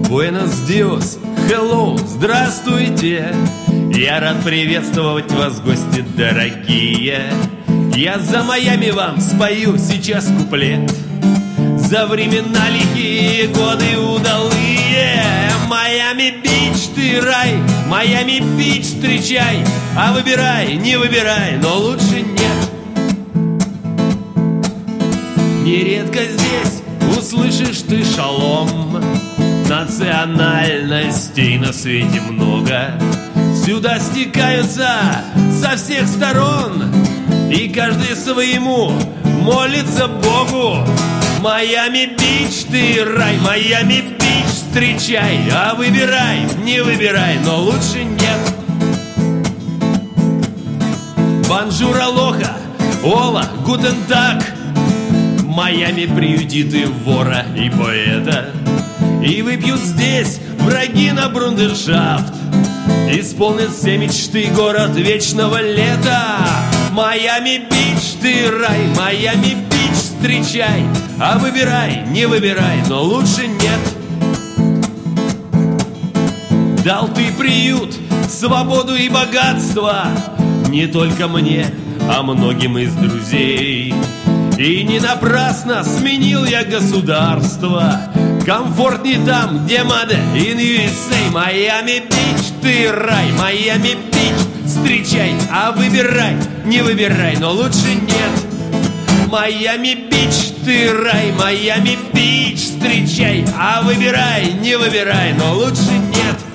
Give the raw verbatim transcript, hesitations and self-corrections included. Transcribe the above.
Буэнос диос, hello, здравствуйте. Я рад приветствовать вас, гости дорогие. Я за Майами вам спою сейчас куплет. За времена лихие, годы удалые. Майами-Бич, ты рай, Майами-Бич, встречай. А выбирай, не выбирай, но лучше нет. Нередко здесь услышишь ты шалом. Национальностей на свете много. Сюда стекаются со всех сторон, и каждый своему молится Богу. Майами-Бич, ты рай, Майами-Бич, встречай. А выбирай, не выбирай, но лучше нет. Бонжур, алоха, ола, гутен так. Майами приютит и вора, и поэта. И выпьют здесь враги на брундершафт. Исполнит все мечты город вечного лета. Майами-Бич, ты рай, Майами-Бич, встречай. А выбирай, не выбирай, но лучше нет. Дал ты приют, свободу и богатство не только мне, а многим из друзей. И не напрасно сменил я государство. Комфортней там, где мода in ю эс эй. Майами-Бич, ты рай, Майами-Бич, встречай. А выбирай, не выбирай, но лучше нет. Майами-Бич, ты рай, Майами-Бич, встречай. А выбирай, не выбирай, но лучше нет.